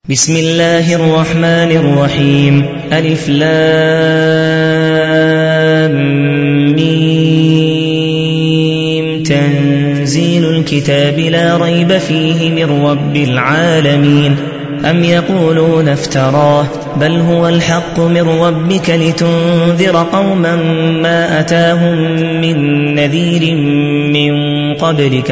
بسم الله الرحمن الرحيم ألف لام ميم تنزيل الكتاب لا ريب فيه من رب العالمين أم يقولون افتراه بل هو الحق من ربك لتنذر قوما ما أتاهم من نذير من قبلك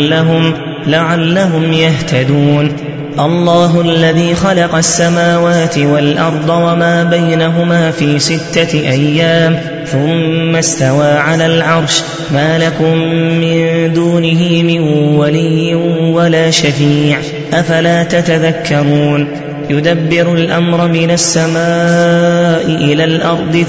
لعلهم يهتدون الله الذي خلق السماوات والأرض وما بينهما في 6 أيام ثم استوى على العرش ما لكم من دونه من ولي ولا شفيع أفلا تتذكرون يدبر الأمر من السماء إلى الأرض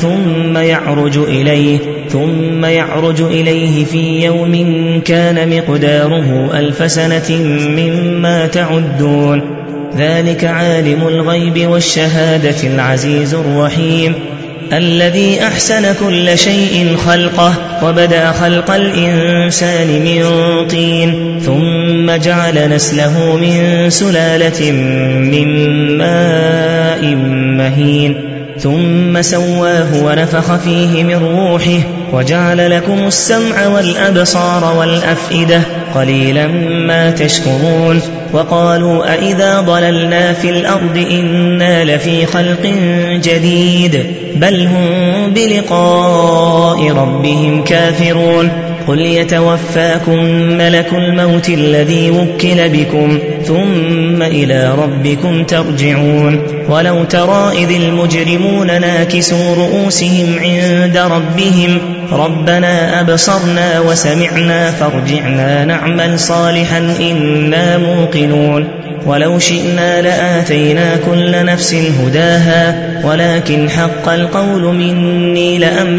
ثم يعرج إليه في يوم كان مقداره 1000 سنة مما تعدون ذلك عالم الغيب والشهادة العزيز الرحيم الذي أحسن كل شيء خلقه وبدأ خلق الإنسان من طين ثم جعل نسله من سلالة من ماء مهين ثم سواه ونفخ فيه من روحه وجعل لكم السمع والأبصار والأفئدة قليلا ما تشكرون وقالوا أئذا ضللنا في الأرض إنا لفي خلق جديد بل هم بلقاء ربهم كافرون قل يتوفاكم ملك الموت الذي وكل بكم ثم إلى ربكم ترجعون ولو ترى إذ المجرمون ناكسوا رؤوسهم عند ربهم ربنا أبصرنا وسمعنا فارجعنا نعمل صالحا إنا موقنون ولو شئنا لآتينا كل نفس هداها ولكن حق القول مني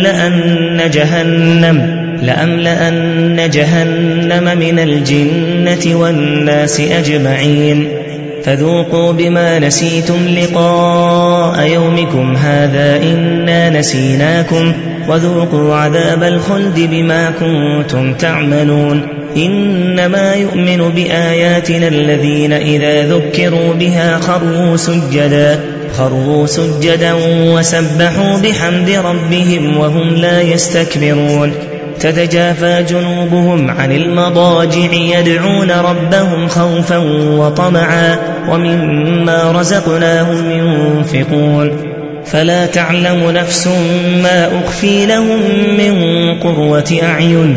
لأملأن جهنم من الجنة والناس أجمعين فذوقوا بما نسيتم لقاء يومكم هذا إنا نسيناكم وذوقوا عذاب الخلد بما كنتم تعملون إنما يؤمن بآياتنا الذين إذا ذكروا بها خروا سجدا وسبحوا بحمد ربهم وهم لا يستكبرون تتجافى جنوبهم عن المضاجع يدعون ربهم خوفا وطمعا ومما رزقناهم ينفقون فلا تعلم نفس ما أخفي لهم من قرة أعين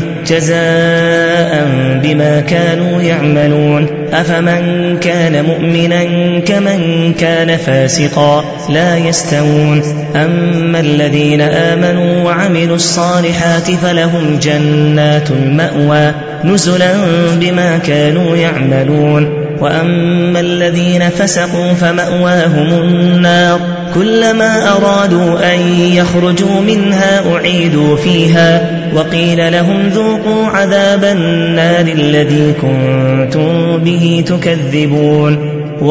جزاء بما كانوا يعملون أفمن كان مؤمنا كمن كان فاسقا لا يستوون أما الذين آمنوا وعملوا الصالحات فلهم جنات المأوى نزلا بما كانوا يعملون وأما الذين فسقوا فمأواهم النار كلما أرادوا أن يخرجوا منها أعيدوا فيها وقيل لهم ذوقوا عذاب النار الذي كنتم به تكذبون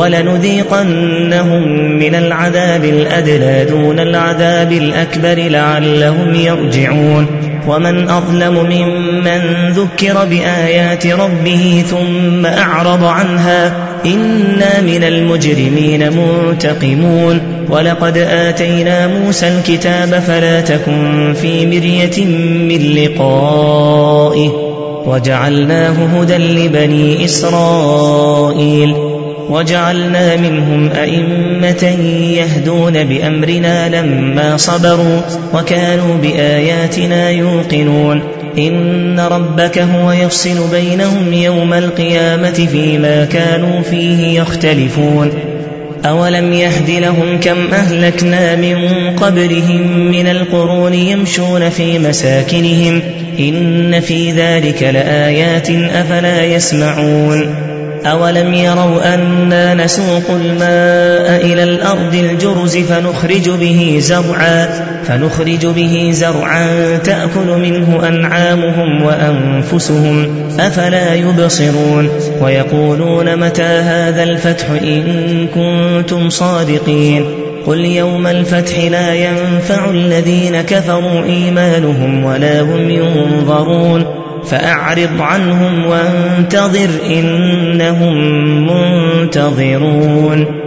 ولنذيقنهم من العذاب الأدنى دون العذاب الأكبر لعلهم يرجعون ومن أظلم ممن ذكر بآيات ربه ثم أعرض عنها إنا من المجرمين منتقمون ولقد آتينا موسى الكتاب فلا تكن في مرية من لقائه وجعلناه هدى لبني إسرائيل وجعلنا منهم أئمة يهدون بأمرنا لما صبروا وكانوا بآياتنا يوقنون إن ربك هو يفصل بينهم يوم القيامة فيما كانوا فيه يختلفون أولم يهد لهم كم أهلكنا من قبلهم من القرون يمشون في مساكنهم إن في ذلك لآيات أفلا يسمعون أولم يروا أنا نسوق الماء إلى الأرض الجرز فنخرج به زرعا تأكل منه أنعامهم وأنفسهم أفلا يبصرون ويقولون متى هذا الفتح إن كنتم صادقين قل يوم الفتح لا ينفع الذين كفروا إيمانهم ولا هم ينظرون فأعرض عنهم وانتظر إنهم منتظرون